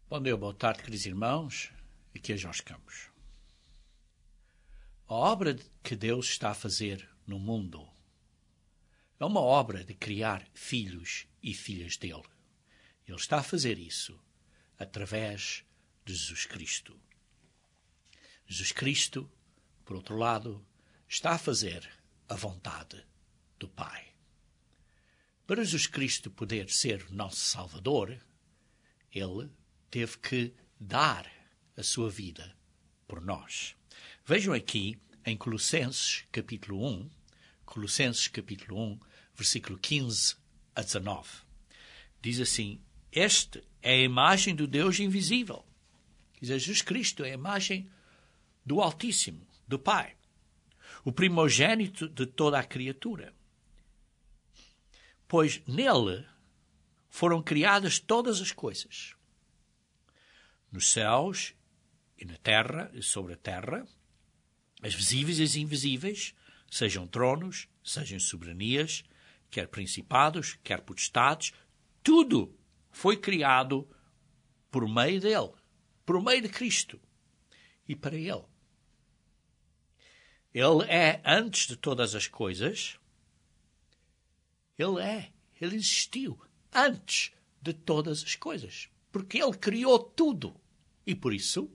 Bom dia, boa tarde, queridos irmãos. Aqui é Jorge Campos. A obra que Deus está a fazer no mundo é uma obra de criar filhos e filhas dele. Ele está a fazer isso através de Jesus Cristo. Jesus Cristo, por outro lado, está a fazer a vontade do Pai. Para Jesus Cristo poder ser nosso Salvador, ele teve que dar a sua vida por nós. Vejam aqui em Colossenses capítulo 1, versículo 15 a 19. Diz assim: esta é a imagem do Deus invisível. Quer dizer, Jesus Cristo é a imagem do Altíssimo, do Pai, o primogênito de toda a criatura. Pois nele foram criadas todas as coisas, nos céus e na terra e sobre a terra, as visíveis e as invisíveis, sejam tronos, sejam soberanias, quer principados, quer potestades, tudo foi criado por meio dele, por meio de Cristo e para ele. Ele é antes de todas as coisas. Ele existiu antes de todas as coisas, porque ele criou tudo. E por isso,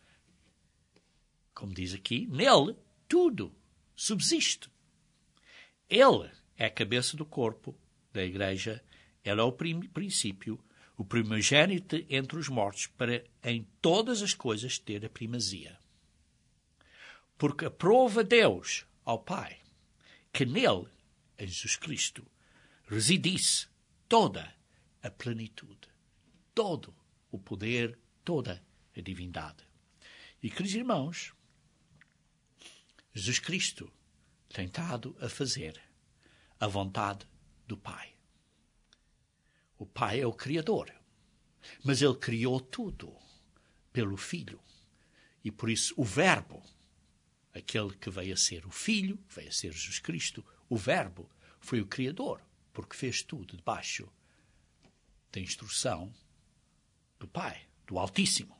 como diz aqui, nele tudo subsiste. Ele é a cabeça do corpo da igreja, ele é o princípio, o primogênito entre os mortos, para em todas as coisas ter a primazia. Porque aprova Deus ao Pai que nele, em Jesus Cristo, residisse toda a plenitude, todo o poder, toda a divindade. E, queridos irmãos, Jesus Cristo tem estado a fazer a vontade do Pai. O Pai é o Criador, mas ele criou tudo pelo Filho. E por isso o Verbo, aquele que veio a ser o Filho, veio a ser Jesus Cristo, o Verbo foi o Criador, porque fez tudo debaixo da instrução do Pai, do Altíssimo.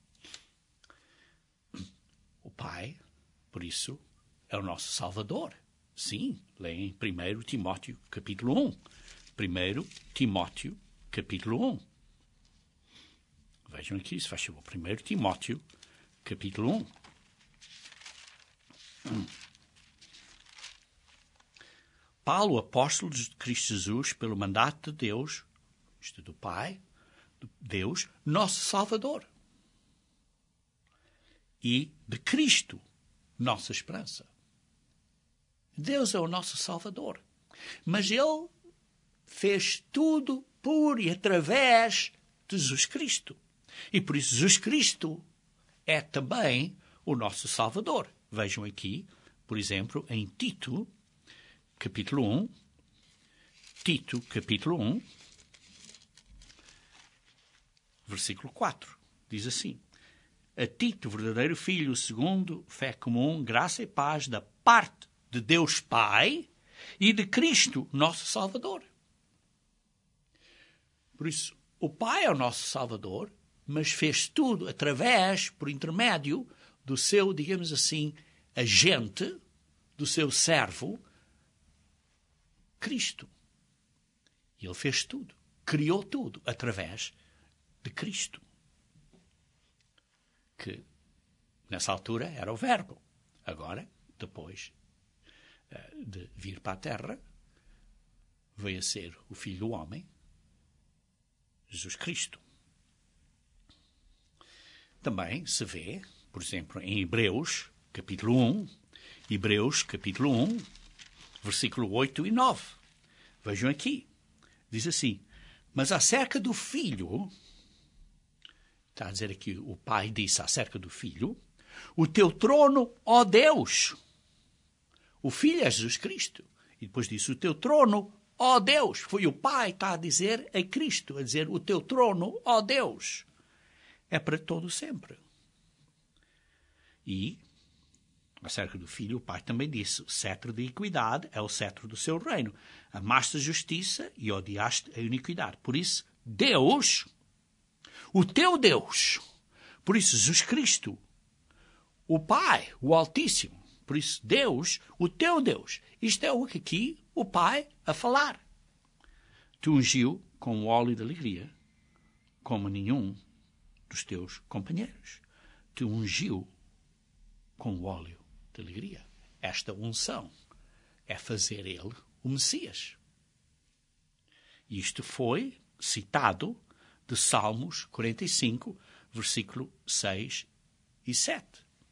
O Pai, por isso, é o nosso Salvador. Sim, leem em 1 Timóteo capítulo 1. 1 Timóteo capítulo 1. Vejam aqui, se faz favor. 1 Timóteo capítulo 1. Paulo, apóstolo de Cristo Jesus, pelo mandato de Deus, isto é, do Pai, de Deus, nosso Salvador. E de Cristo, nossa esperança. Deus é o nosso Salvador. Mas ele fez tudo por e através de Jesus Cristo. E por isso Jesus Cristo é também o nosso Salvador. Vejam aqui, por exemplo, em Tito, capítulo 1. Tito, capítulo 1, versículo 4. Diz assim: a Tito, verdadeiro filho, segundo fé comum, graça e paz da parte de Deus Pai e de Cristo, nosso Salvador. Por isso, o Pai é o nosso Salvador, mas fez tudo através, por intermédio do seu, digamos assim, agente, do seu servo, Cristo. E ele fez tudo, criou tudo através de Cristo, que nessa altura era o Verbo. Agora, depois de vir para a Terra, veio a ser o Filho do Homem, Jesus Cristo. Também se vê, por exemplo, em Hebreus, capítulo 1, versículo 8 e 9. Vejam aqui. Diz assim: mas acerca do Filho, está a dizer aqui, o Pai disse acerca do Filho, o teu trono, ó Deus. O Filho é Jesus Cristo. E depois disse, o teu trono, ó Deus. Foi o Pai, está a dizer a Cristo, a dizer, o teu trono, ó Deus, é para todo sempre. E, acerca do Filho, o Pai também disse, o cetro de equidade é o cetro do seu reino. Amaste a justiça e odiaste a iniquidade. Por isso, Deus, o teu Deus. Por isso, Jesus Cristo, o Pai, o Altíssimo. Por isso, Deus, o teu Deus. Isto é o que aqui o Pai a falar. Te ungiu com o óleo de alegria, como nenhum dos teus companheiros. Te ungiu com o óleo de alegria. Esta unção é fazer ele o Messias. Isto foi citado de Salmos 45, versículo 6 e 7.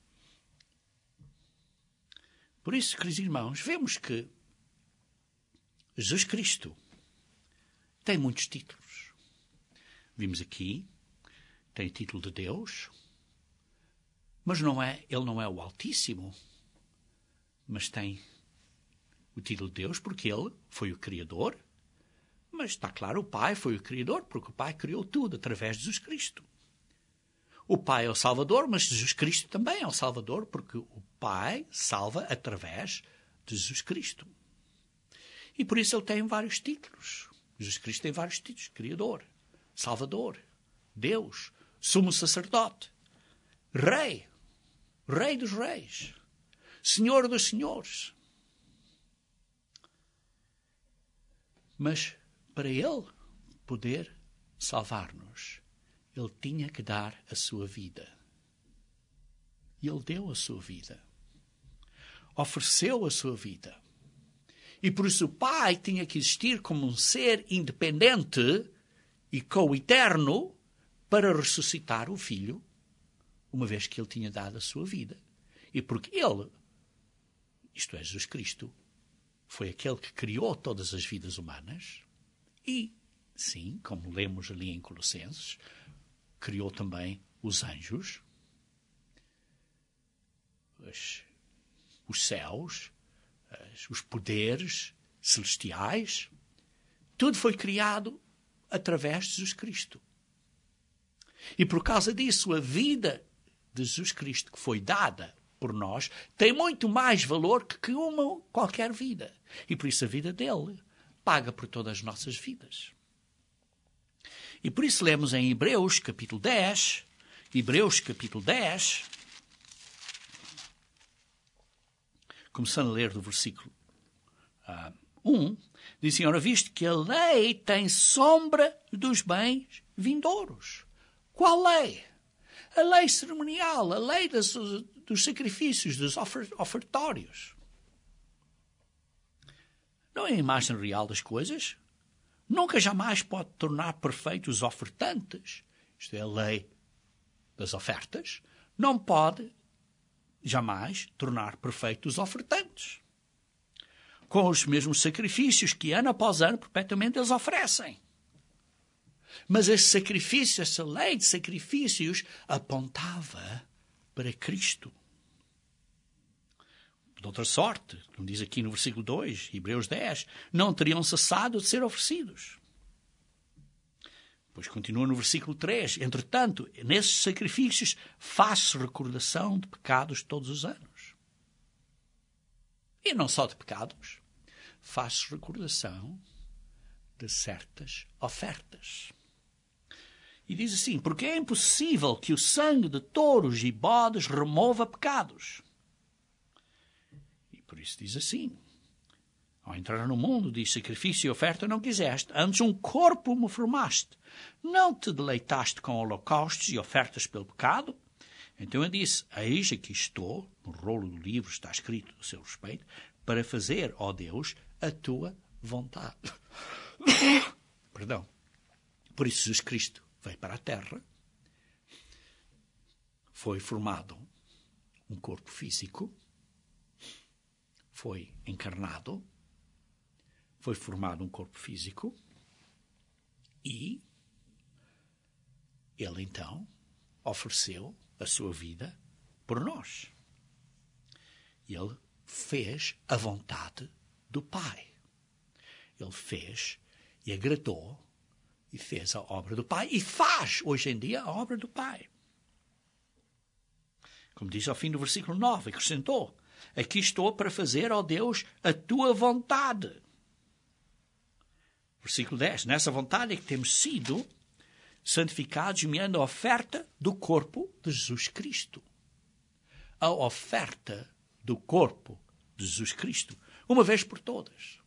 Por isso, queridos irmãos, vemos que Jesus Cristo tem muitos títulos. Vimos aqui, tem o título de Deus, mas ele não é o Altíssimo, mas tem o título de Deus porque ele foi o Criador. Mas está claro, o Pai foi o Criador, porque o Pai criou tudo através de Jesus Cristo. O Pai é o Salvador, mas Jesus Cristo também é o Salvador, porque o Pai salva através de Jesus Cristo. E por isso ele tem vários títulos. Jesus Cristo tem vários títulos. Criador, Salvador, Deus, Sumo Sacerdote, Rei, Rei dos Reis, Senhor dos Senhores. Mas para ele poder salvar-nos, ele tinha que dar a sua vida. E ele deu a sua vida. Ofereceu a sua vida. E por isso o Pai tinha que existir como um ser independente e co-eterno para ressuscitar o Filho, uma vez que ele tinha dado a sua vida. E porque ele, isto é, Jesus Cristo, foi aquele que criou todas as vidas humanas e, sim, como lemos ali em Colossenses, criou também os anjos, os céus, os poderes celestiais. Tudo foi criado através de Jesus Cristo. E por causa disso, a vida de Jesus Cristo que foi dada por nós tem muito mais valor que qualquer vida. E por isso a vida dele paga por todas as nossas vidas. E por isso lemos em Hebreus capítulo 10, começando a ler do versículo 1, diz assim: ora, visto que a lei tem sombra dos bens vindouros. Qual lei? A lei cerimonial, a lei dos sacrifícios, dos ofertórios. Não é a imagem real das coisas. Nunca jamais pode tornar perfeitos os ofertantes. Isto é a lei das ofertas. Não pode jamais tornar perfeitos os ofertantes. Com os mesmos sacrifícios que ano após ano, perpetuamente, eles oferecem. Mas esse sacrifício, essa lei de sacrifícios, apontava para Cristo. De outra sorte, como diz aqui no versículo 2, Hebreus 10, não teriam cessado de ser oferecidos. Depois continua no versículo 3, entretanto, nesses sacrifícios faz-se recordação de pecados todos os anos. E não só de pecados, faz-se recordação de certas ofertas. E diz assim: porque é impossível que o sangue de touros e bodes remova pecados. E por isso diz assim: ao entrar no mundo, diz, sacrifício e oferta não quiseste, antes um corpo me formaste. Não te deleitaste com holocaustos e ofertas pelo pecado? Então eu disse: eis aqui estou, no rolo do livro está escrito a seu respeito, para fazer, ó Deus, a tua vontade. Perdão. Por isso Jesus Cristo veio para a terra, foi formado um corpo físico, foi encarnado, foi formado um corpo físico e ele então ofereceu a sua vida por nós. Ele fez a vontade do Pai. Ele fez e agradou e fez a obra do Pai e faz hoje em dia a obra do Pai. Como diz ao fim do versículo 9, acrescentou: aqui estou para fazer, ó Deus, a tua vontade. Versículo 10, nessa vontade é que temos sido santificados mediante a oferta do corpo de Jesus Cristo. A oferta do corpo de Jesus Cristo, uma vez por todas.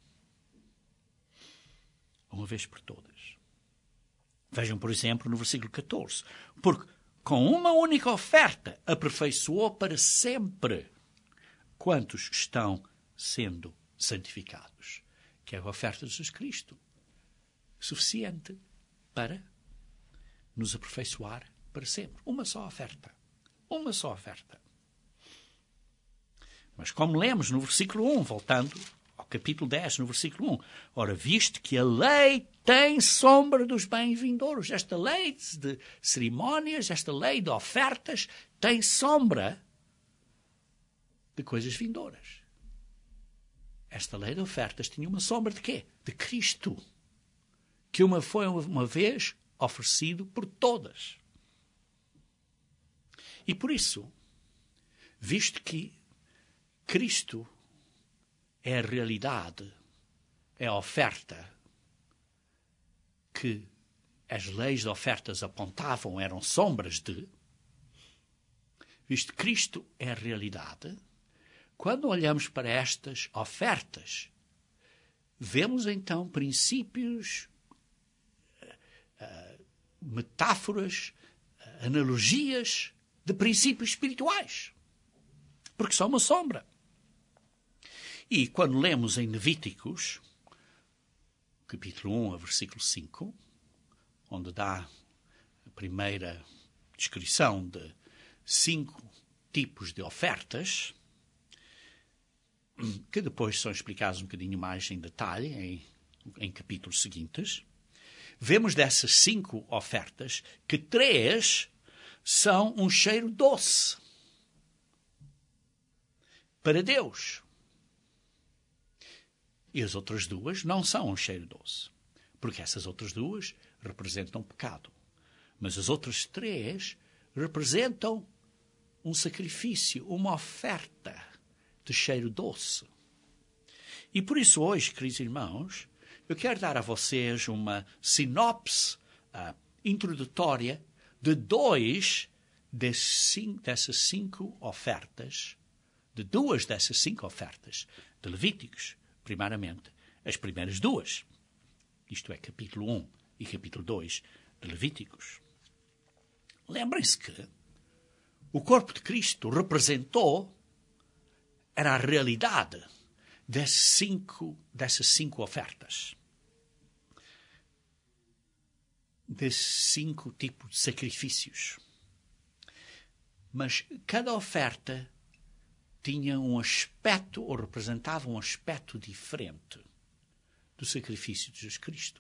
Uma vez por todas. Vejam, por exemplo, no versículo 14. Porque com uma única oferta aperfeiçoou para sempre quantos estão sendo santificados. Que é a oferta de Jesus Cristo. Suficiente para nos aperfeiçoar para sempre. Uma só oferta. Uma só oferta. Mas como lemos no versículo 1, voltando ao capítulo 10, no versículo 1, ora, visto que a lei tem sombra dos bens vindouros, esta lei de cerimónias, esta lei de ofertas, tem sombra de coisas vindouras. Esta lei de ofertas tinha uma sombra de quê? De Cristo, que foi uma vez oferecido por todas. E por isso, visto que Cristo é a realidade, é a oferta que as leis de ofertas apontavam, eram sombras de, visto que Cristo é a realidade, quando olhamos para estas ofertas, vemos então princípios, metáforas, analogias de princípios espirituais, porque são uma sombra. E quando lemos em Levíticos, capítulo 1, versículo 5, onde dá a primeira descrição de 5 tipos de ofertas, que depois são explicados um bocadinho mais em detalhe em capítulos seguintes, vemos dessas 5 ofertas que 3 são um cheiro doce para Deus. E as outras 2 não são um cheiro doce, porque essas outras 2 representam pecado. Mas as outras 3 representam um sacrifício, uma oferta de cheiro doce. E por isso hoje, queridos irmãos, eu quero dar a vocês uma sinopse introdutória de 2 dessas 5 ofertas, de 2 dessas 5 ofertas de Levíticos. Primeiramente, as primeiras 2, isto é, capítulo 1 e capítulo 2 de Levíticos. Lembrem-se que o corpo de Cristo era a realidade dessas 5 ofertas, desses 5 tipos de sacrifícios. Mas cada oferta tinha um aspecto, ou representava um aspecto diferente do sacrifício de Jesus Cristo.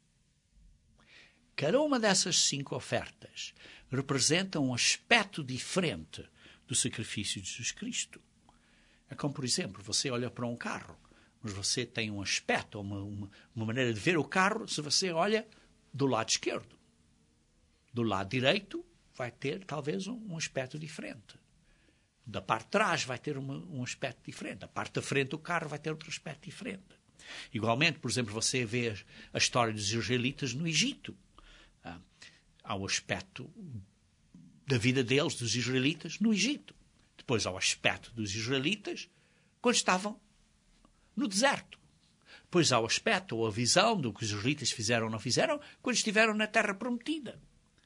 Cada uma dessas 5 ofertas representa um aspecto diferente do sacrifício de Jesus Cristo. É como, por exemplo, você olha para um carro, mas você tem um aspecto, uma maneira de ver o carro, se você olha do lado esquerdo. Do lado direito vai ter, talvez, um aspecto diferente. Da parte de trás vai ter um aspecto diferente. Da parte da frente do carro vai ter outro aspecto diferente. Igualmente, por exemplo, você vê a história dos israelitas no Egito. Há o aspecto da vida deles, dos israelitas, no Egito. Depois há o aspecto dos israelitas quando estavam no deserto. Depois há o aspecto ou a visão do que os israelitas fizeram ou não fizeram quando estiveram na terra prometida.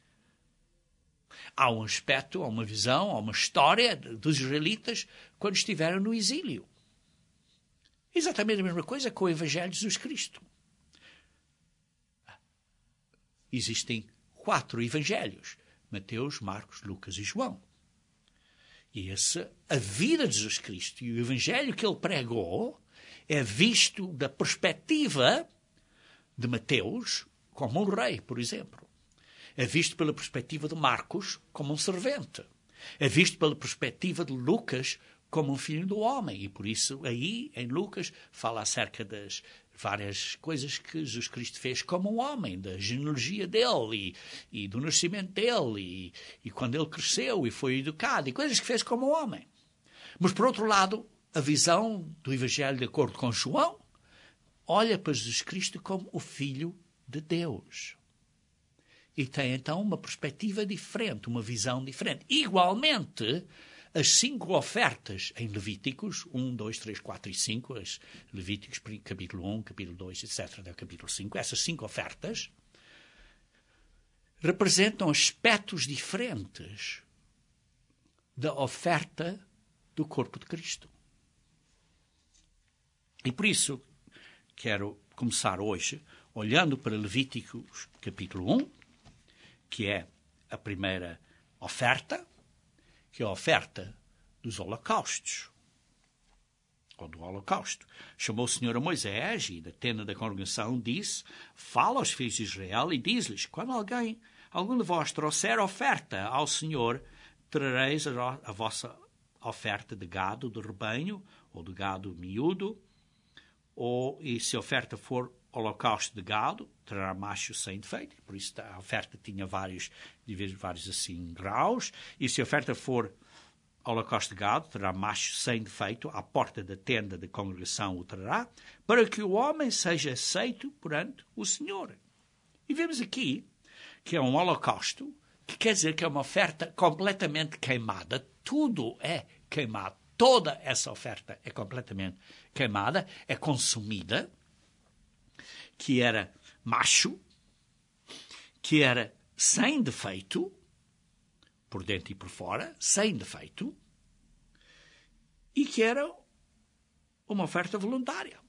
Há um aspecto, há uma visão, há uma história dos israelitas quando estiveram no exílio. Exatamente a mesma coisa com o Evangelho de Jesus Cristo. Existem 4 evangelhos: Mateus, Marcos, Lucas e João. E a vida de Jesus Cristo e o evangelho que ele pregou é visto da perspectiva de Mateus como um rei, por exemplo. É visto pela perspectiva de Marcos como um servente. É visto pela perspectiva de Lucas como um filho do homem. E por isso aí, em Lucas, fala acerca das várias coisas que Jesus Cristo fez como um homem, da genealogia dele e do nascimento dele e quando ele cresceu e foi educado, e coisas que fez como um homem. Mas, por outro lado, a visão do Evangelho de acordo com João olha para Jesus Cristo como o Filho de Deus. e tem então uma perspectiva diferente, uma visão diferente. Igualmente, as 5 ofertas em Levíticos, 1, 2, 3, 4 e 5, as Levíticos, capítulo 1, capítulo 2, etc., até o capítulo 5, essas 5 ofertas representam aspectos diferentes da oferta do corpo de Cristo. E por isso quero começar hoje olhando para Levíticos capítulo 1, que é a primeira oferta, que é a oferta dos holocaustos, ou do holocausto. Chamou o Senhor a Moisés e da tenda da congregação disse: fala aos filhos de Israel e diz-lhes: quando algum de vós trouxer oferta ao Senhor, trareis a vossa oferta de gado do rebanho, ou de gado miúdo, e se a oferta for holocausto de gado, trará macho sem defeito. Por isso a oferta tinha vários assim, graus. E se a oferta for holocausto de gado, terá macho sem defeito, à porta da tenda da congregação o trará, para que o homem seja aceito perante o Senhor. E vemos aqui que é um holocausto, que quer dizer que é uma oferta completamente queimada. Tudo é queimado. Toda essa oferta é completamente queimada, é consumida, que era macho, que era sem defeito, por dentro e por fora, sem defeito, e que era uma oferta voluntária.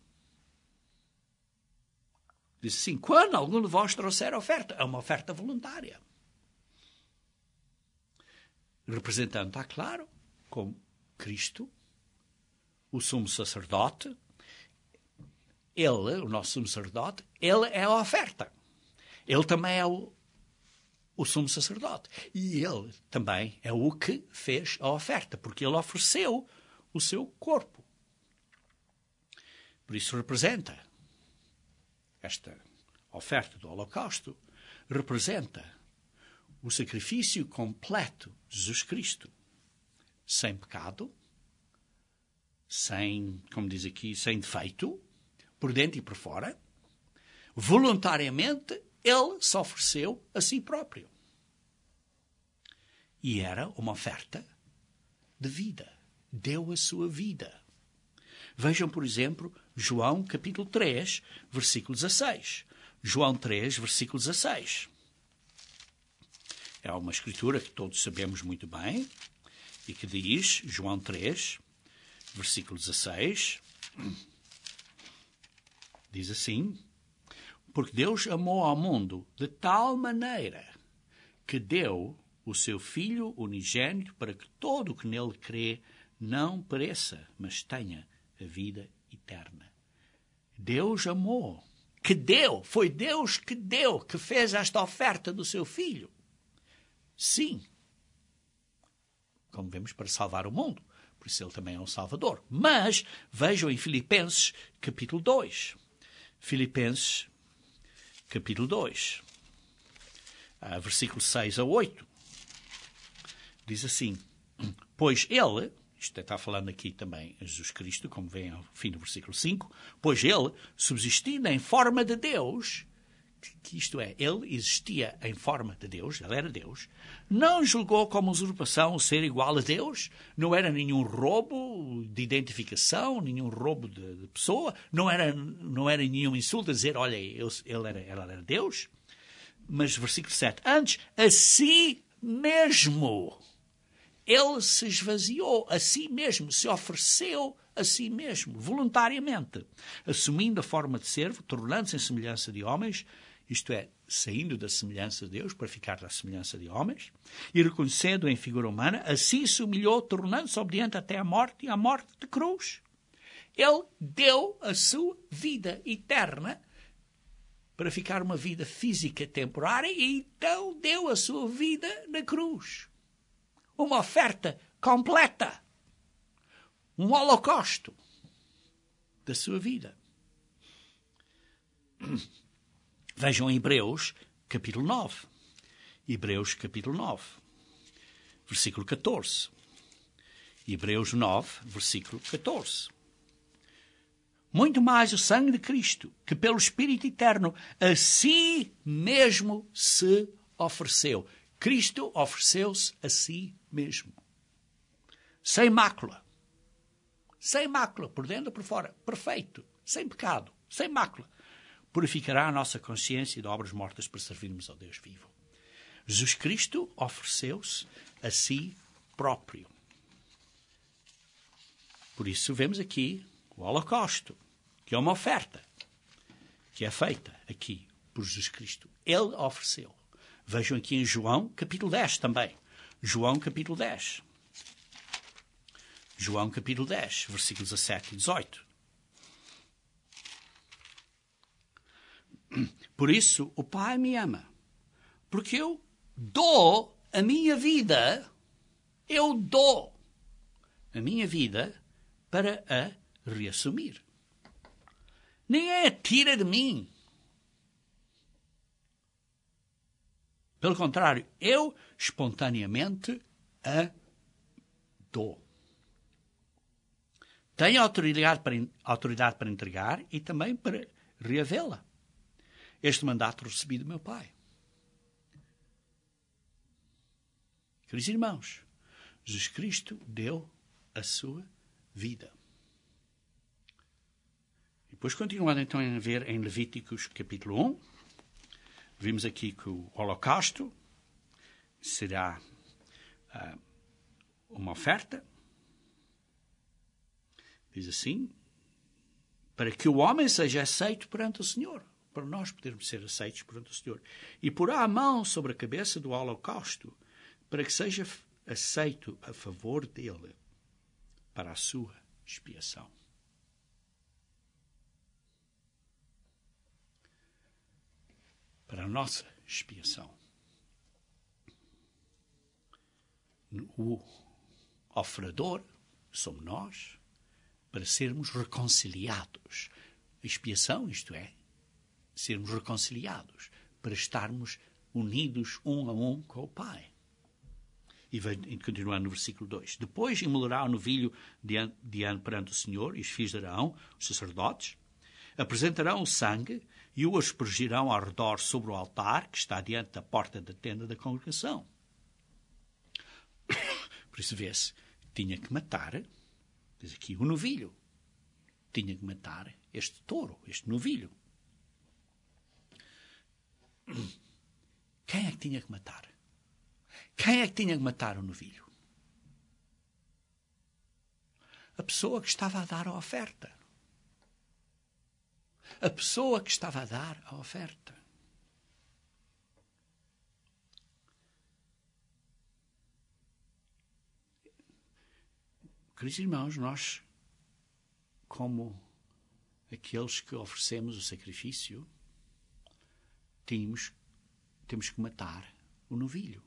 Diz assim: quando algum de vós trouxer oferta, é uma oferta voluntária. Representando, está claro, como Cristo, o sumo sacerdote, ele, o nosso sumo sacerdote, ele é a oferta. Ele também é o sumo sacerdote. E ele também é o que fez a oferta, porque ele ofereceu o seu corpo. Por isso representa, esta oferta do holocausto, representa o sacrifício completo de Jesus Cristo, sem pecado, sem, como diz aqui, sem defeito, por dentro e por fora. Voluntariamente, ele se ofereceu a si próprio. E era uma oferta de vida. Deu a sua vida. Vejam, por exemplo, João capítulo 3, versículo 16. João 3, versículo 16. É uma escritura que todos sabemos muito bem e que diz, João 3, versículo 16, diz assim: porque Deus amou ao mundo de tal maneira que deu o seu Filho unigênito para que todo o que nele crê não pereça, mas tenha a vida eterna. Deus amou, que deu, foi Deus que deu, que fez esta oferta do seu Filho. Sim, como vemos, para salvar o mundo. Por isso ele também é um Salvador. Mas vejam em Filipenses capítulo 2. Filipenses capítulo 2, versículo 6 a 8. Diz assim: pois ele, isto está falando aqui também a Jesus Cristo, como vem ao fim do versículo 5, pois ele, subsistindo em forma de Deus, que isto é, ele existia em forma de Deus, ele era Deus, não julgou como usurpação o ser igual a Deus, não era nenhum roubo de identificação, nenhum roubo de pessoa, não era nenhum insulto a dizer, olha, ele era Deus. Mas versículo 7, antes, a si mesmo, ele se esvaziou, a si mesmo, se ofereceu a si mesmo, voluntariamente, assumindo a forma de servo, tornando-se em semelhança de homens, isto é, saindo da semelhança de Deus para ficar da semelhança de homens, e reconhecendo em figura humana, assim se humilhou, tornando-se obediente até à morte e à morte de cruz. Ele deu a sua vida eterna para ficar uma vida física temporária e então deu a sua vida na cruz. Uma oferta completa. Um holocausto da sua vida. Vejam em Hebreus, capítulo 9. Hebreus, capítulo 9, versículo 14. Hebreus 9, versículo 14. Muito mais o sangue de Cristo, que pelo Espírito Eterno a si mesmo se ofereceu. Cristo ofereceu-se a si mesmo. Sem mácula. Sem mácula, por dentro e por fora. Perfeito. Sem pecado. Sem mácula. Purificará a nossa consciência de obras mortas para servirmos ao Deus vivo. Jesus Cristo ofereceu-se a si próprio. Por isso vemos aqui o holocausto, que é uma oferta, que é feita aqui por Jesus Cristo. Ele ofereceu. Vejam aqui em João, capítulo 10 também. João, capítulo 10. João, capítulo 10, versículos 17 e 18. Por isso, o Pai me ama, porque eu dou a minha vida, eu dou a minha vida para a reassumir. Ninguém tira de mim. Pelo contrário, eu espontaneamente a dou. Tenho autoridade para entregar e também para reavê-la. Este mandato recebi do meu Pai. Queridos irmãos, Jesus Cristo deu a sua vida. E depois, continuando então a ver em Levíticos capítulo 1, vimos aqui que o holocausto será uma oferta. Diz assim, para que o homem seja aceito perante o Senhor, para nós podermos ser aceitos perante o Senhor. E porá a mão sobre a cabeça do holocausto, para que seja aceito a favor dele, para a sua expiação. Para a nossa expiação. O oferador somos nós, para sermos reconciliados. A expiação, isto é, sermos reconciliados, para estarmos unidos um a um com o Pai. E continuando no versículo 2. Depois imolará o novilho perante o Senhor e os filhos de Arão, os sacerdotes, apresentarão o sangue e o aspergirão ao redor sobre o altar que está diante da porta da tenda da congregação. Por isso vê-se, tinha que matar, diz aqui, o novilho. Tinha que matar este touro, este novilho. Quem é que tinha que matar? Quem é que tinha que matar o novilho? A pessoa que estava a dar a oferta. A pessoa que estava a dar a oferta. Queridos irmãos, nós, como aqueles que oferecemos o sacrifício, temos que matar o novilho.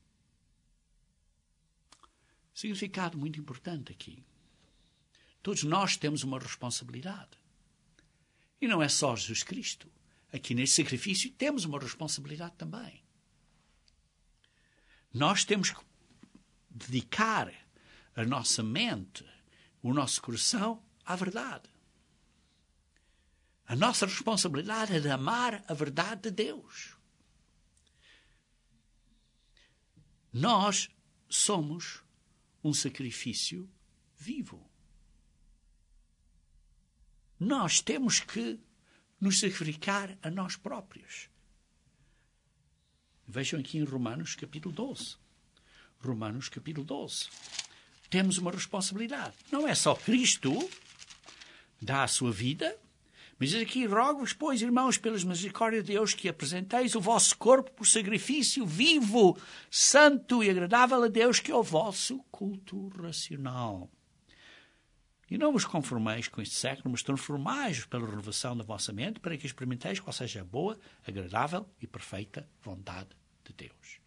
Significado muito importante aqui. Todos nós temos uma responsabilidade. E não é só Jesus Cristo. Aqui neste sacrifício temos uma responsabilidade também. Nós temos que dedicar a nossa mente, o nosso coração à verdade. A nossa responsabilidade é de amar a verdade de Deus. Nós somos um sacrifício vivo. Nós temos que nos sacrificar a nós próprios. Vejam aqui em Romanos capítulo 12. Romanos capítulo 12. Temos uma responsabilidade. Não é só Cristo dá a sua vida, mas aqui rogo-vos, pois, irmãos, pelas misericórdias de Deus, que apresenteis o vosso corpo por sacrifício vivo, santo e agradável a Deus, que é o vosso culto racional. E não vos conformeis com este século, mas transformai-vos pela renovação da vossa mente, para que experimenteis qual seja a boa, agradável e perfeita vontade de Deus.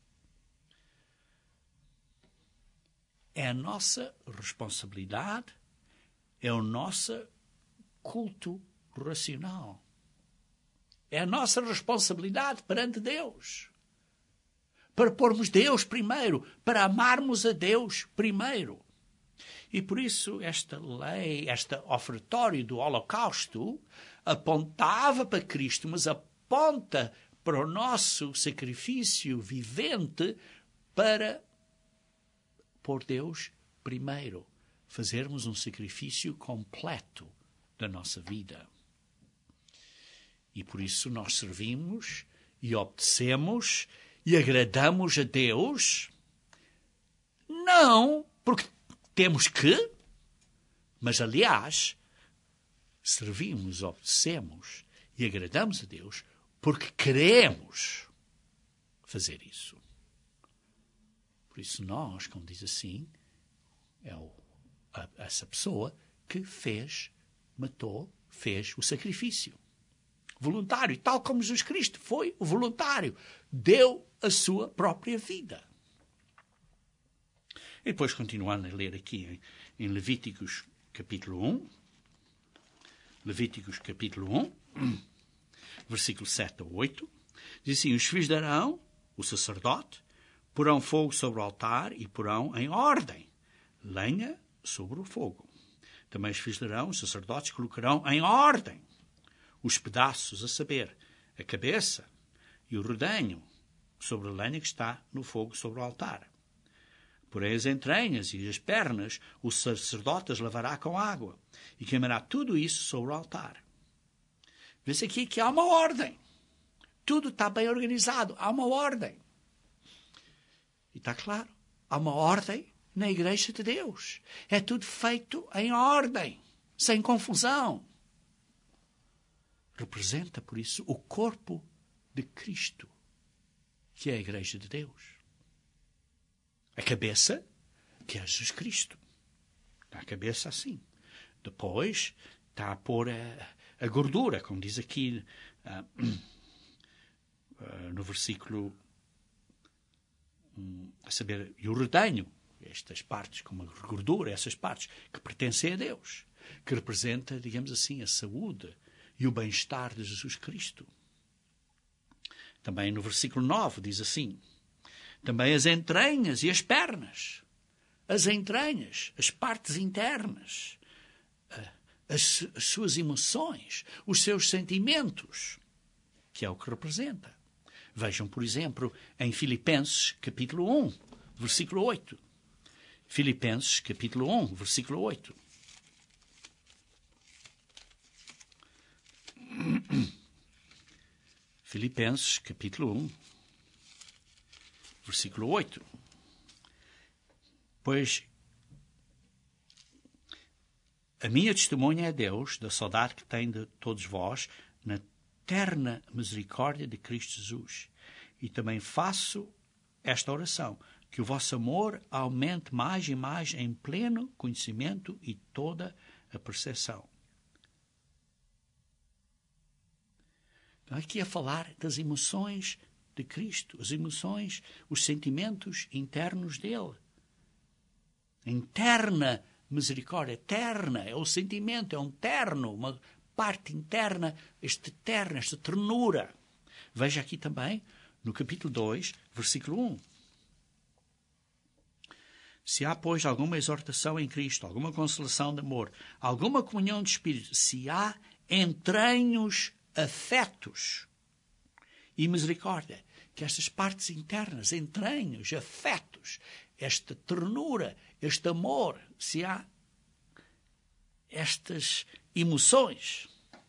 É a nossa responsabilidade, é o nosso culto racional. É a nossa responsabilidade perante Deus. Para pormos Deus primeiro, para amarmos a Deus primeiro. E por isso esta lei, este ofertório do holocausto, apontava para Cristo, mas aponta para o nosso sacrifício vivente, para pôr Deus primeiro, fazermos um sacrifício completo da nossa vida. E por isso nós servimos e obedecemos e agradamos a Deus, não porque temos que, mas aliás, servimos, obedecemos e agradamos a Deus porque queremos fazer isso. Por isso nós, como diz assim, essa pessoa que matou, fez o sacrifício voluntário, tal como Jesus Cristo foi o voluntário, deu a sua própria vida. E depois, continuando a ler aqui em Levíticos capítulo 1, Levíticos capítulo 1, versículo 7 a 8, diz assim: os filhos de Arão, o sacerdote, porão fogo sobre o altar e porão em ordem lenha sobre o fogo. Também os filhos de Arão, os sacerdotes, colocarão em ordem os pedaços, a saber, a cabeça e o redenho, sobre a lenha que está no fogo sobre o altar. Porém, as entranhas e as pernas, o sacerdote as lavará com água e queimará tudo isso sobre o altar. Vê-se aqui que há uma ordem. Tudo está bem organizado. Há uma ordem. E está claro, há uma ordem na Igreja de Deus. É tudo feito em ordem, sem confusão. Representa, por isso, o corpo de Cristo, que é a Igreja de Deus. A cabeça, que é Jesus Cristo. Está a cabeça assim. Depois está a pôr a gordura, como diz aqui no versículo, a saber, e o redenho, estas partes, como a gordura, essas partes que pertencem a Deus, que representa, digamos assim, a saúde e o bem-estar de Jesus Cristo. Também no versículo 9 diz assim: também as entranhas e as pernas, as entranhas, as partes internas, as suas emoções, os seus sentimentos, que é o que representa. Vejam, por exemplo, em Filipenses capítulo 1, versículo 8. Filipenses capítulo 1, versículo 8. Filipenses capítulo 1, versículo 8. Pois a minha testemunha é Deus, da saudade que tem de todos vós, na eterna misericórdia de Cristo Jesus. E também faço esta oração, que o vosso amor aumente mais e mais em pleno conhecimento e toda a percepção. Então, aqui a falar das emoções de Cristo, as emoções, os sentimentos internos dele. A interna misericórdia, eterna, é o sentimento, é um terno, uma parte interna, esta ternura. Veja aqui também, no capítulo 2, versículo 1. Se há, pois, alguma exortação em Cristo, alguma consolação de amor, alguma comunhão de espírito, se há entranhos, afetos e misericórdia, que estas partes internas, entranhos, afetos, esta ternura, este amor, se há estas emoções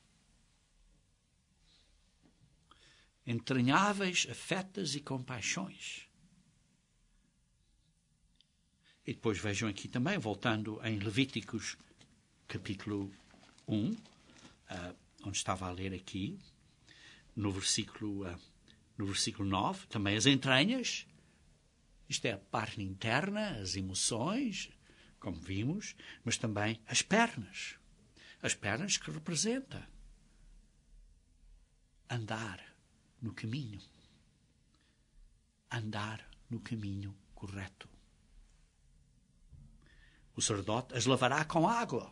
entranháveis, afetos e compaixões. E depois vejam aqui também, voltando em Levíticos capítulo 1, onde estava a ler aqui, no versículo 9, também as entranhas, isto é a parte interna, as emoções, como vimos, mas também as pernas que representa andar no caminho correto. O sacerdote as lavará com água,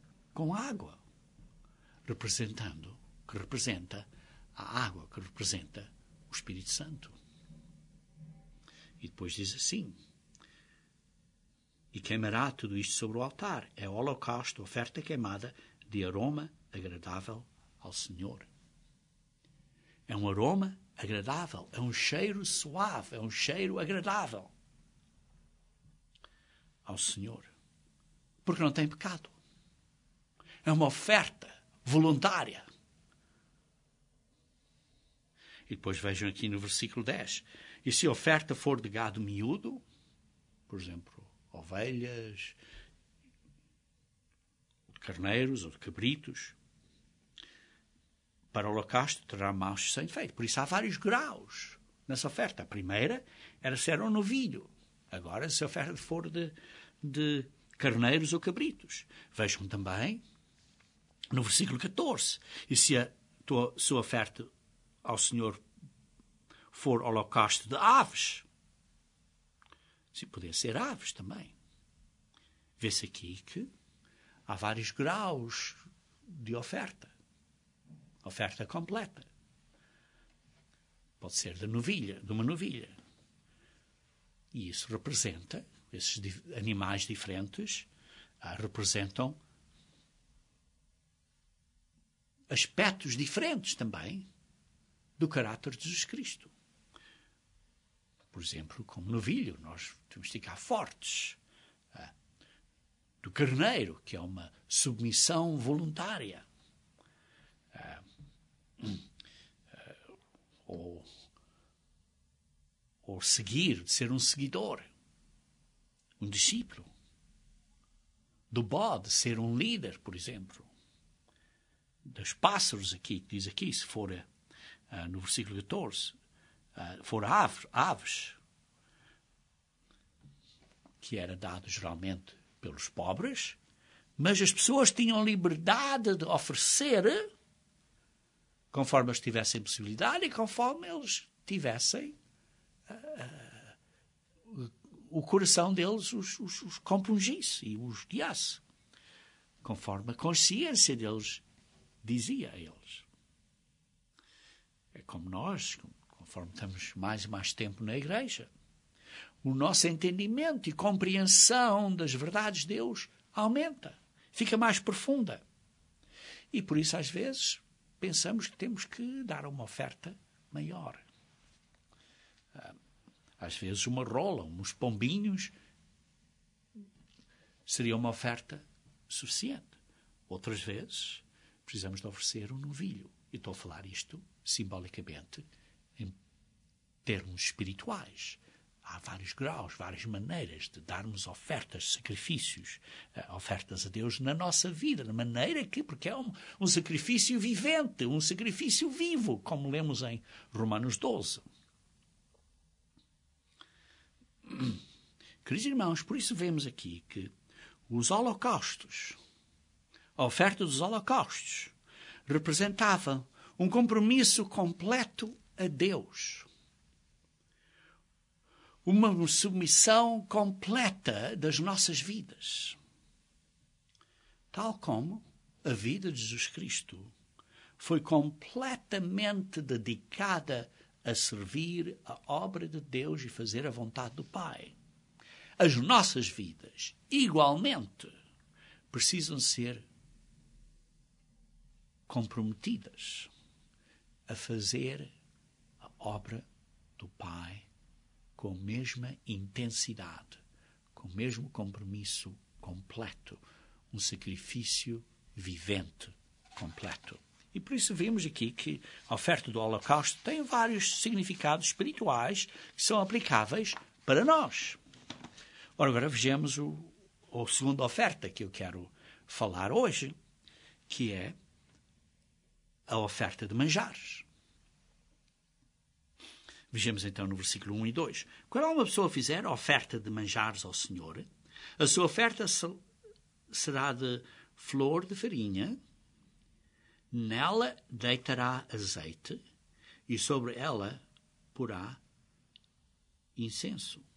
que representa a água, que representa o Espírito Santo. E depois diz assim: e queimará tudo isto sobre o altar. É o holocausto, oferta queimada de aroma agradável ao Senhor. É um aroma agradável, é um cheiro suave, é um cheiro agradável ao Senhor, porque não tem pecado. É uma oferta voluntária. E depois vejam aqui no versículo 10. E se a oferta for de gado miúdo, por exemplo, ovelhas, de carneiros ou de cabritos, para o holocausto terá macho sem defeito. Por isso há vários graus nessa oferta. A primeira era se era um novilho. Agora, se a oferta for de carneiros ou cabritos. Vejam também no versículo 14. E se a sua oferta ao Senhor for holocausto de aves, se poder ser aves também. Vê-se aqui que há vários graus de oferta. Oferta completa. Pode ser de uma novilha. E isso representa, esses animais diferentes, representam aspectos diferentes também do caráter de Jesus Cristo. Por exemplo, como novilho, nós temos de ficar fortes. Do carneiro, que é uma submissão voluntária. Ou seguir, de ser um seguidor, um discípulo. Do bode, ser um líder, por exemplo. Dos pássaros aqui, que diz aqui, se for no versículo 14, for aves, que era dado geralmente pelos pobres, mas as pessoas tinham liberdade de oferecer conforme eles tivessem possibilidade e conforme eles tivessem o coração deles os compungisse e os guiasse, conforme a consciência deles dizia a eles. É como nós, conforme estamos mais e mais tempo na igreja, o nosso entendimento e compreensão das verdades de Deus aumenta, fica mais profunda. E por isso, às vezes, pensamos que temos que dar uma oferta maior. Às vezes, uma rola, uns pombinhos, seria uma oferta suficiente. Outras vezes, precisamos de oferecer um novilho. E estou a falar isto simbolicamente em termos espirituais. Há vários graus, várias maneiras de darmos ofertas, sacrifícios, ofertas a Deus na nossa vida, de maneira que, porque é um sacrifício vivente, um sacrifício vivo, como lemos em Romanos 12. Queridos irmãos, por isso vemos aqui que os holocaustos, a oferta dos holocaustos, representava um compromisso completo a Deus. Uma submissão completa das nossas vidas. Tal como a vida de Jesus Cristo foi completamente dedicada a servir a obra de Deus e fazer a vontade do Pai. As nossas vidas, igualmente, precisam ser comprometidas a fazer a obra do Pai com a mesma intensidade, com o mesmo compromisso completo, um sacrifício vivente completo. E por isso vemos aqui que a oferta do holocausto tem vários significados espirituais que são aplicáveis para nós. Ora, agora vejamos a segunda oferta que eu quero falar hoje, que é a oferta de manjares. Vejamos então no versículo 1 e 2. Quando uma pessoa fizer a oferta de manjares ao Senhor, a sua oferta será de flor de farinha, nela deitará azeite e sobre ela porá incenso.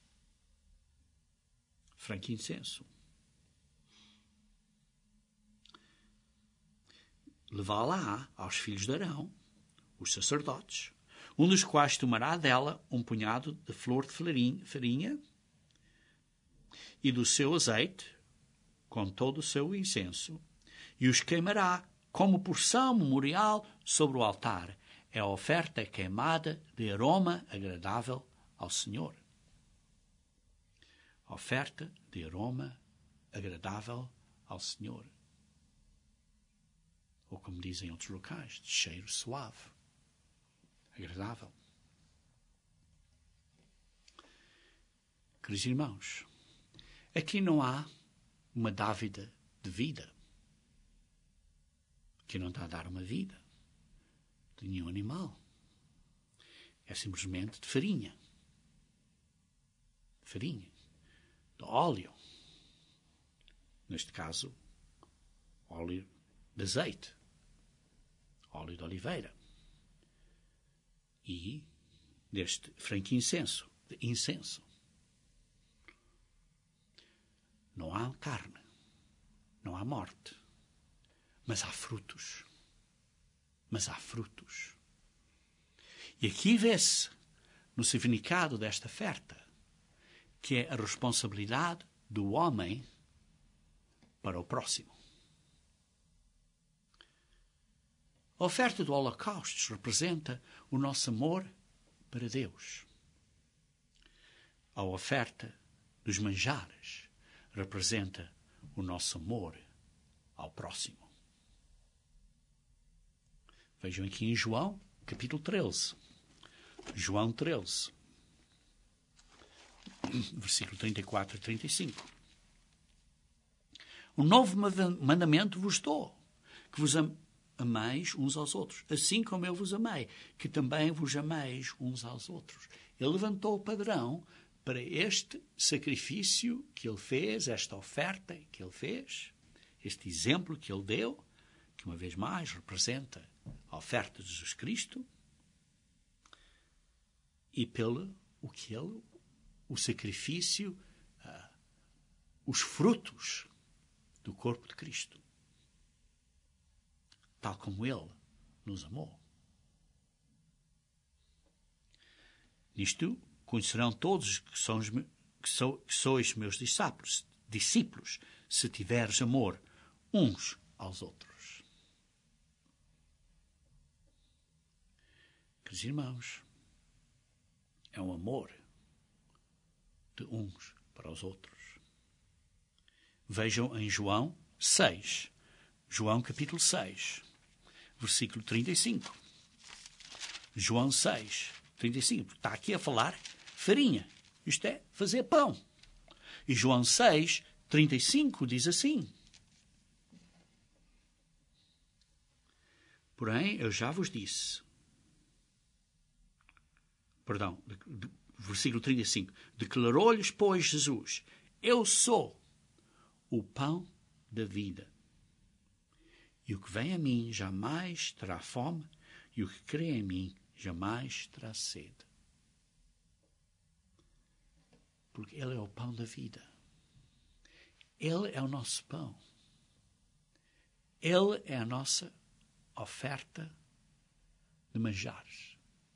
Frankincenso. Levá-la aos filhos de Arão, os sacerdotes, um dos quais tomará dela um punhado de flor de farinha e do seu azeite, com todo o seu incenso, e os queimará como porção memorial sobre o altar. é a oferta queimada de aroma agradável ao Senhor. Oferta de aroma agradável ao Senhor. Ou como dizem em outros locais, de cheiro suave, agradável. Queridos irmãos, aqui não há uma dávida de vida. Aqui não está a dar uma vida de nenhum animal. É simplesmente de farinha. Farinha. De óleo. Neste caso, óleo de azeite. Óleo de oliveira. E deste frankincenso, de incenso. Não há carne. Não há morte. Mas há frutos. Mas há frutos. E aqui vê-se, no significado desta oferta, que é a responsabilidade do homem para o próximo. A oferta do Holocausto representa o nosso amor para Deus. A oferta dos manjares representa o nosso amor ao próximo. Vejam aqui em João, capítulo 13. João 13, versículo 34 e 35. Um novo mandamento vos dou, que vos ameis uns aos outros, assim como eu vos amei, que também vos ameis uns aos outros. Ele levantou o padrão para este sacrifício que ele fez, esta oferta que ele fez, este exemplo que ele deu, que uma vez mais representa a oferta de Jesus Cristo, e pelo o sacrifício, os frutos do corpo de Cristo, tal como Ele nos amou. Nisto conhecerão todos que sois meus discípulos, se tiveres amor uns aos outros. Queridos irmãos, é um amor de uns para os outros. Vejam em João 6, João capítulo 6, versículo 35. João 6, 35. Está aqui a falar farinha. Isto é fazer pão. E João 6, 35 diz assim: porém, eu já vos disse. Perdão, versículo 35. Declarou-lhes, pois, Jesus: eu sou o pão da vida. E o que vem a mim jamais terá fome, e o que crê em mim jamais terá sede. Porque Ele é o pão da vida. Ele é o nosso pão. Ele é a nossa oferta de manjares.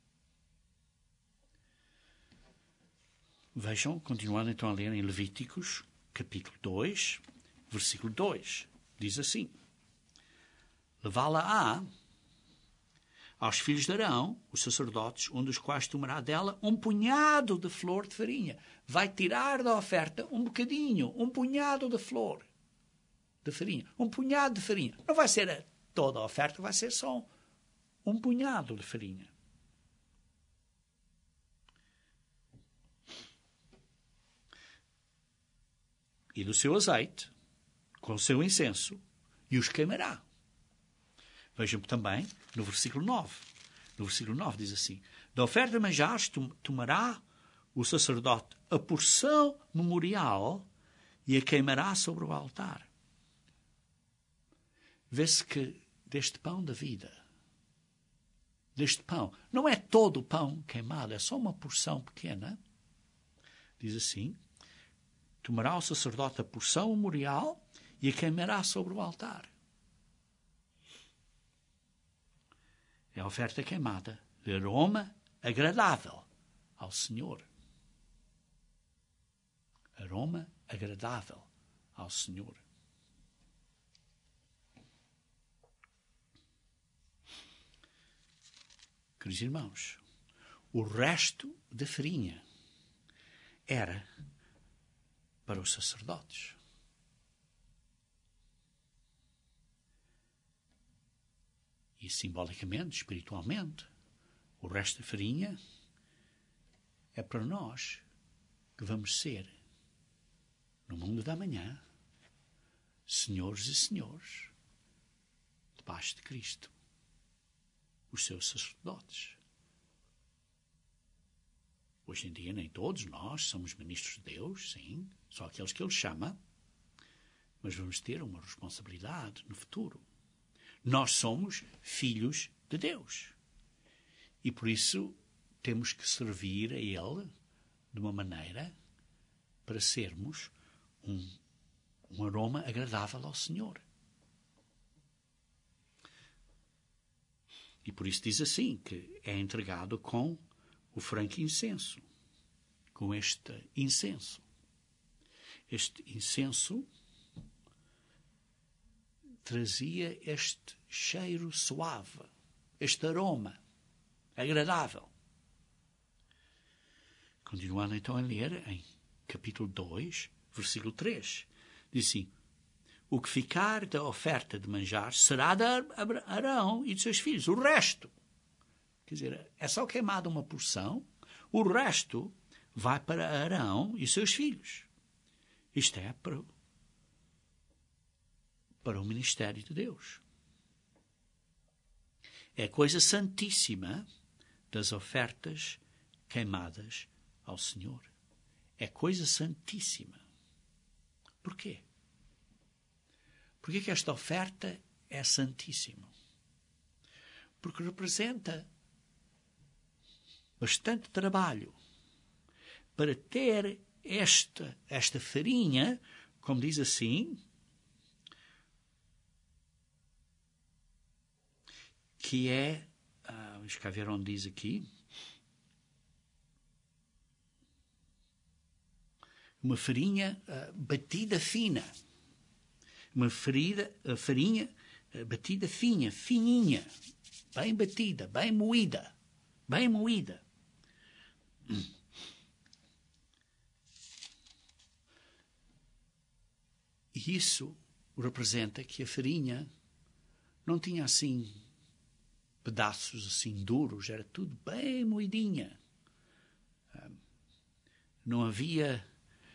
Vejam, continuando então a ler em Levíticos, capítulo 2, versículo 2. Diz assim: levá-la-á aos filhos de Arão, os sacerdotes, um dos quais tomará dela um punhado de flor de farinha. Vai tirar da oferta um bocadinho, um punhado de flor de farinha. Um punhado de farinha. Não vai ser toda a oferta, vai ser só um punhado de farinha. E do seu azeite, com o seu incenso, e os queimará. Vejam também no versículo 9. No versículo 9 diz assim: da oferta de manjares tomará o sacerdote a porção memorial e a queimará sobre o altar. Vê-se que deste pão da vida, deste pão, não é todo o pão queimado, é só uma porção pequena. Diz assim: tomará o sacerdote a porção memorial e a queimará sobre o altar. É a oferta queimada de aroma agradável ao Senhor. Aroma agradável ao Senhor. queridos irmãos, o resto da farinha era para os sacerdotes. E simbolicamente, espiritualmente, o resto da farinha é para nós que vamos ser, no mundo da manhã, senhores e senhores, debaixo de Cristo, os seus sacerdotes. Hoje em dia nem todos nós somos ministros de Deus, sim, só aqueles que Ele chama, mas vamos ter uma responsabilidade no futuro. Nós somos filhos de Deus e por isso temos que servir a Ele de uma maneira para sermos um aroma agradável ao Senhor. E por isso diz assim, que é entregado com o frankincenso, com este incenso. Este incenso trazia este cheiro suave, este aroma agradável. Continuando então a ler em capítulo 2, versículo 3, diz assim: o que ficar da oferta de manjar será de Arão e de seus filhos. O resto, quer dizer, é só queimada uma porção, o resto vai para Arão e seus filhos. Isto é para o ministério de Deus. É coisa santíssima das ofertas queimadas ao Senhor. É coisa santíssima. Porquê? Porquê que esta oferta é santíssima? Porque representa bastante trabalho para ter esta farinha, como diz assim, que é, vamos cá ver onde diz aqui, uma farinha batida fina. Uma farinha batida fininha, bem batida, bem moída, bem moída. E isso representa que a farinha não tinha assim pedaços assim duros, era tudo bem moidinha. Não havia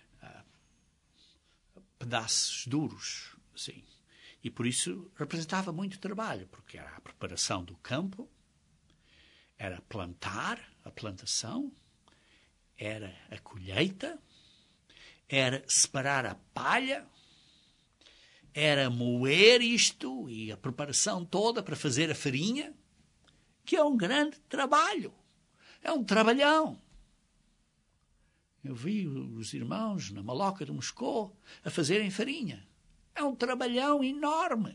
pedaços duros, assim. E por isso representava muito trabalho, porque era a preparação do campo, era plantar, a plantação, era a colheita, era separar a palha, era moer isto e a preparação toda para fazer a farinha, que é um grande trabalho, é um trabalhão. Eu vi os irmãos na Maloca de Moscou a fazerem farinha. É um trabalhão enorme,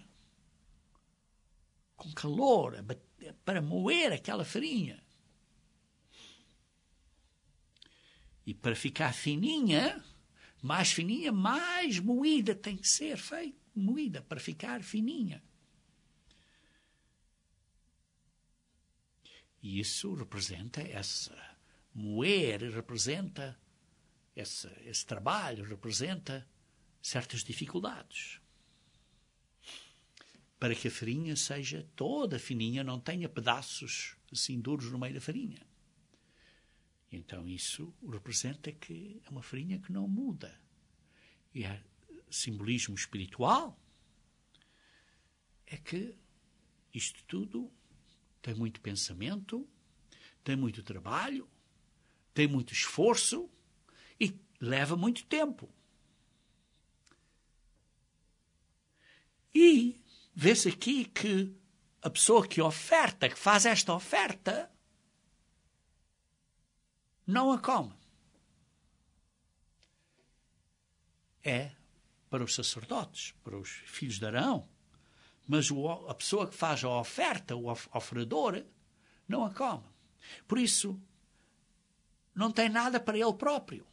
com calor, para moer aquela farinha. E para ficar fininha, mais moída tem que ser feita, moída para ficar fininha. E isso representa moer representa esse trabalho, representa certas dificuldades. Para que a farinha seja toda fininha, não tenha pedaços assim duros no meio da farinha. Então isso representa que é uma farinha que não muda. E é simbolismo espiritual. É que isto tudo tem muito pensamento, tem muito trabalho, tem muito esforço e leva muito tempo. E vê-se aqui que a pessoa que faz esta oferta, não a come. É para os sacerdotes, para os filhos de Arão. Mas a pessoa que faz a oferta, o oferador, não a come. Por isso, não tem nada para ele próprio.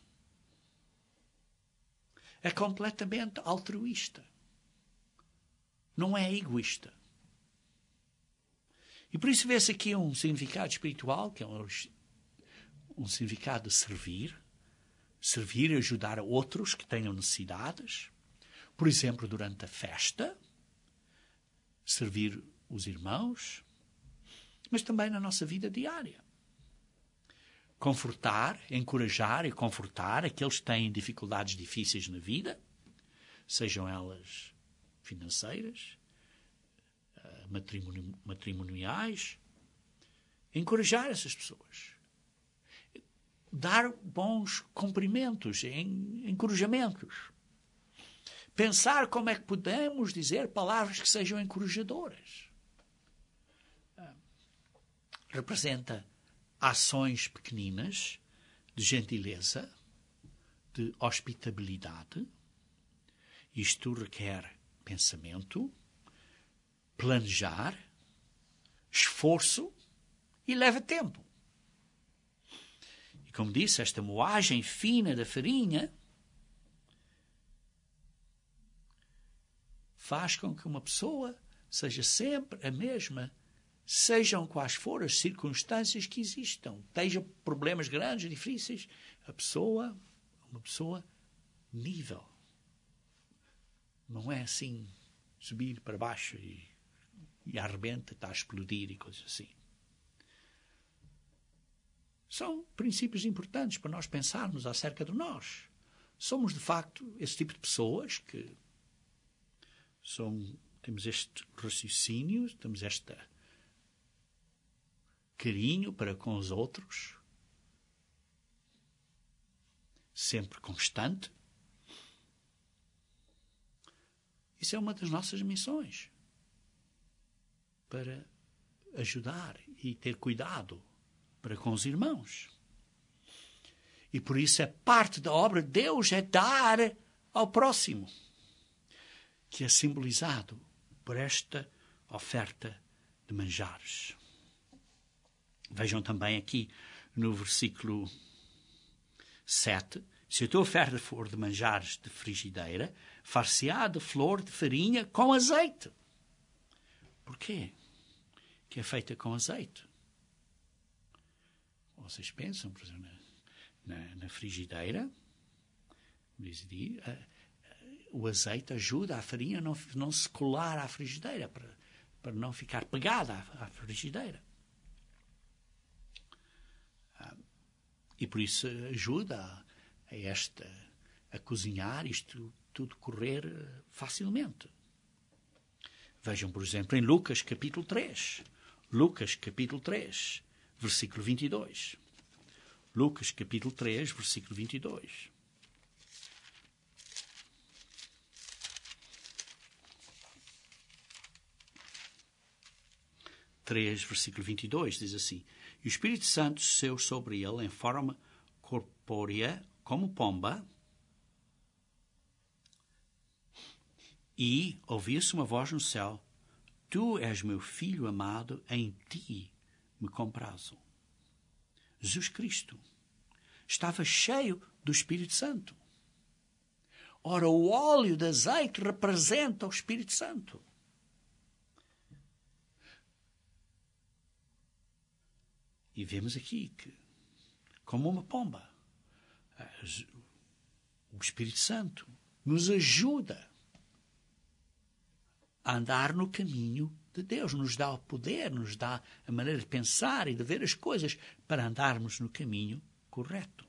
É completamente altruísta. Não é egoísta. E por isso vê-se aqui um significado espiritual, que é um significado de servir e ajudar a outros que tenham necessidades. Por exemplo, durante a festa, servir os irmãos, mas também na nossa vida diária. Confortar, encorajar e confortar aqueles que têm dificuldades difíceis na vida, sejam elas financeiras, matrimoniais. Encorajar essas pessoas. Dar bons cumprimentos, encorajamentos. Pensar como é que podemos dizer palavras que sejam encorajadoras. Representa ações pequeninas de gentileza, de hospitabilidade. Isto requer pensamento, planejar, esforço e leva tempo. E como disse, esta moagem fina da farinha faz com que uma pessoa seja sempre a mesma, sejam quais forem as circunstâncias que existam. Tenha problemas grandes, difíceis, uma pessoa nível. Não é assim, subir para baixo e arrebenta, está a explodir e coisas assim. São princípios importantes para nós pensarmos acerca de nós. Somos, de facto, esse tipo de pessoas que temos este raciocínio, temos este carinho para com os outros, sempre constante. Isso é uma das nossas missões, para ajudar e ter cuidado para com os irmãos. E por isso é parte da obra de Deus é dar ao próximo, que é simbolizado por esta oferta de manjares. Vejam também aqui no versículo 7, se a tua oferta for de manjares de frigideira, far-se-á de flor de farinha com azeite. Porquê que é feita com azeite? Vocês pensam, por exemplo, na frigideira, o azeite ajuda a farinha a não se colar à frigideira, para não ficar pegada à frigideira. E por isso ajuda a cozinhar isto tudo correr facilmente. Vejam, por exemplo, em Lucas capítulo 3. Lucas capítulo 3, versículo 22. Lucas capítulo 3, versículo 22. Versículo 22, diz assim: E o Espírito Santo desceu sobre ele em forma corpórea, como pomba, e ouviu-se uma voz no céu: Tu és meu filho amado, em ti me comprazo. Jesus Cristo estava cheio do Espírito Santo. Ora, o óleo de azeite representa o Espírito Santo. E vemos aqui que, como uma pomba, o Espírito Santo nos ajuda a andar no caminho de Deus, nos dá o poder, nos dá a maneira de pensar e de ver as coisas para andarmos no caminho correto.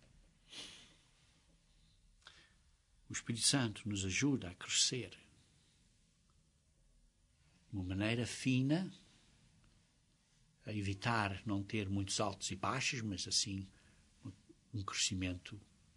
O Espírito Santo nos ajuda a crescer de uma maneira fina, a evitar não ter muitos altos e baixos, mas assim um crescimento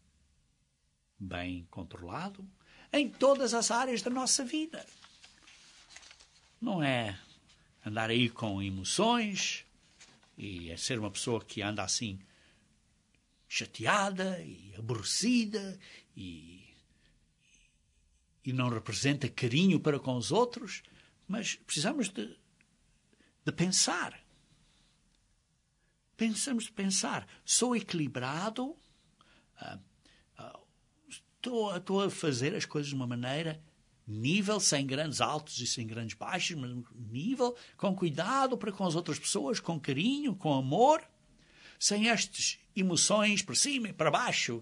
bem controlado em todas as áreas da nossa vida. Não é andar aí com emoções e é ser uma pessoa que anda assim chateada e aborrecida e não representa carinho para com os outros, mas precisamos de pensar. Pensamos de pensar, sou equilibrado, estou a fazer as coisas de uma maneira nível, sem grandes altos e sem grandes baixos, mas nível, com cuidado para com as outras pessoas, com carinho, com amor, sem estas emoções para cima e para baixo.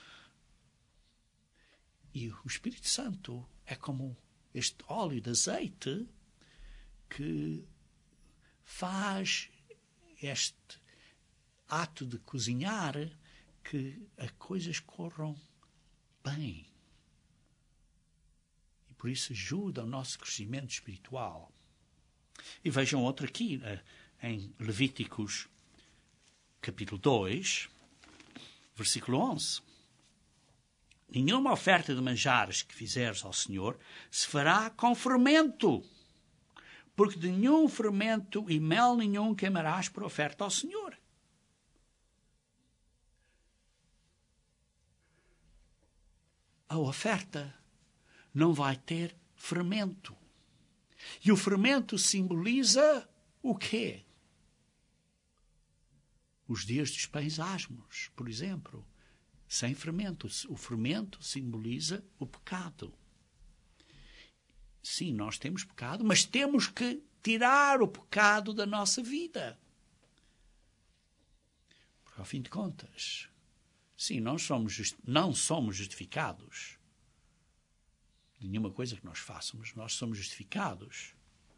E o Espírito Santo é como este óleo de azeite que faz este ato de cozinhar que as coisas corram bem. E por isso ajuda o nosso crescimento espiritual. E vejam outro aqui, em Levíticos, capítulo 2, versículo 11. Nenhuma oferta de manjares que fizeres ao Senhor se fará com fermento, porque de nenhum fermento e mel nenhum queimarás por oferta ao Senhor. A oferta não vai ter fermento. E o fermento simboliza o quê? Os dias dos pães asmos, por exemplo. Sem fermento. O fermento simboliza o pecado. Sim, nós temos pecado, mas temos que tirar o pecado da nossa vida. Porque, ao fim de contas, sim, não somos justificados de nenhuma coisa que nós façamos. Nós somos justificados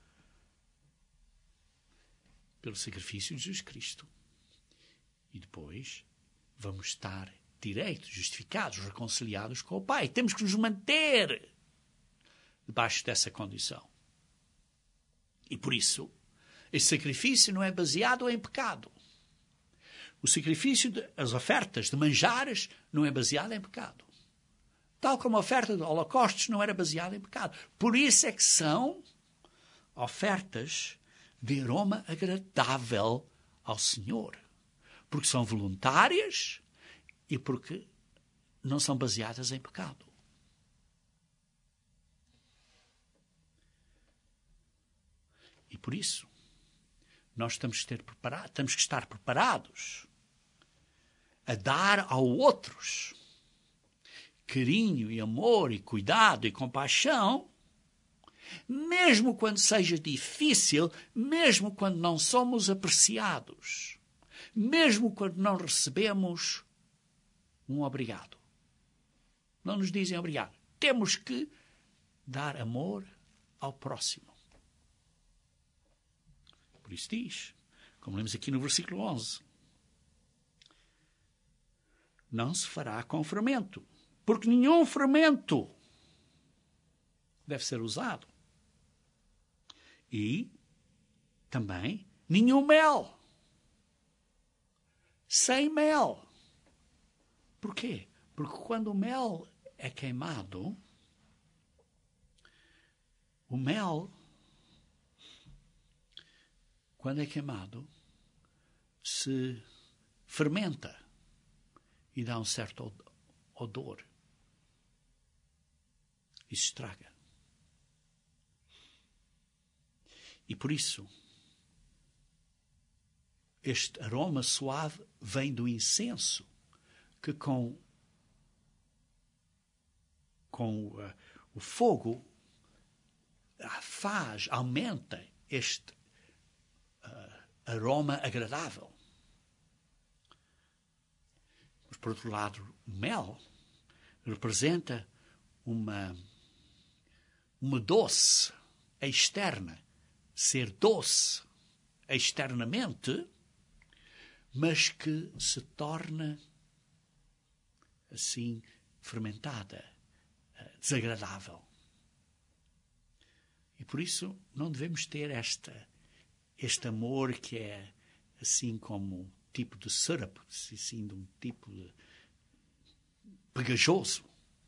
pelo sacrifício de Jesus Cristo. E depois vamos estar direitos, justificados, reconciliados com o Pai. Temos que nos manter debaixo dessa condição. E por isso, esse sacrifício não é baseado em pecado. O sacrifício, as ofertas de manjares, não é baseado em pecado. Tal como a oferta de holocaustos não era baseada em pecado. Por isso é que são ofertas de aroma agradável ao Senhor. Porque são voluntárias e porque não são baseadas em pecado. E por isso, nós temos que estar preparados a dar a outros carinho e amor e cuidado e compaixão, mesmo quando seja difícil, mesmo quando não somos apreciados, mesmo quando não recebemos um obrigado. Não nos dizem obrigado. Temos que dar amor ao próximo. Por isso diz, como lemos aqui no versículo 11, não se fará com fermento, porque nenhum fermento deve ser usado. E também nenhum mel. Sem mel. Porquê? Porque quando o mel é queimado, o mel, quando é queimado, se fermenta e dá um certo odor. E se estraga. E por isso, este aroma suave vem do incenso, que com o fogo aumenta este aroma agradável. Mas, por outro lado, o mel representa uma doce externa, ser doce externamente, mas que se torna assim fermentada, desagradável. E por isso não devemos ter este amor que é assim como um tipo de syrup, assim de um tipo de pegajoso.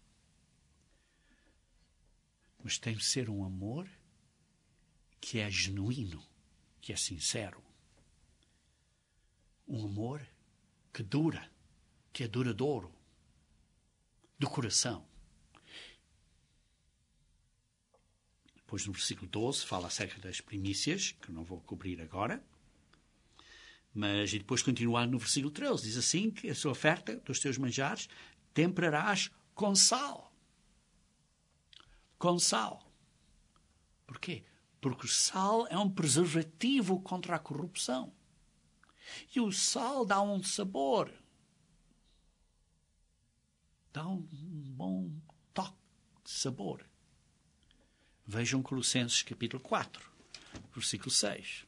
Mas tem de ser um amor que é genuíno, que é sincero. Um amor que dura, que é duradouro, do coração. Depois no versículo 12 fala acerca das primícias, que não vou cobrir agora. Mas e depois continuando no versículo 13, diz assim que a sua oferta dos teus manjares temperarás com sal. com sal. Por quê? Porque o sal é um preservativo contra a corrupção. E o sal dá um sabor. Dá um bom toque de sabor. Vejam Colossenses capítulo 4, versículo 6.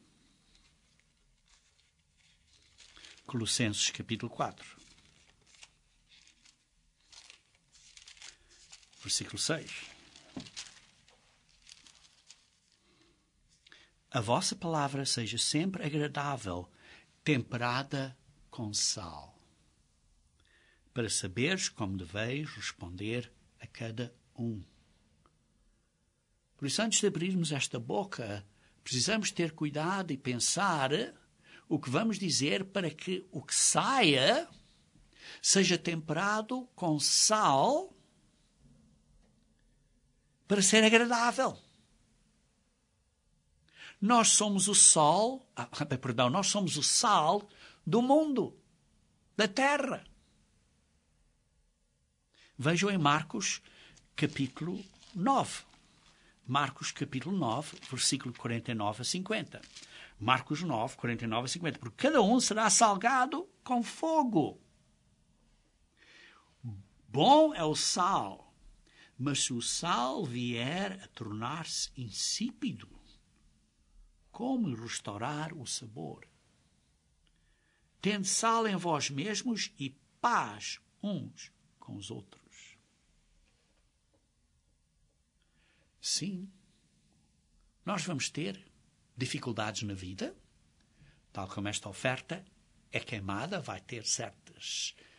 Colossenses capítulo 4, versículo 6. A vossa palavra seja sempre agradável, temperada com sal, para saberes como deveis responder a cada um. Por isso, antes de abrirmos esta boca, precisamos ter cuidado e pensar o que vamos dizer para que o que saia seja temperado com sal para ser agradável. Nós somos o sol, nós somos o sal do mundo, da terra. Vejam em Marcos, capítulo 9. Marcos, capítulo 9, versículo 49 a 50. Marcos 9, 49 a 50. Porque cada um será salgado com fogo. Bom é o sal, mas se o sal vier a tornar-se insípido, como restaurar o sabor? Tende sal em vós mesmos e paz uns com os outros. Sim, nós vamos ter dificuldades na vida, tal como esta oferta é queimada, vai ter certas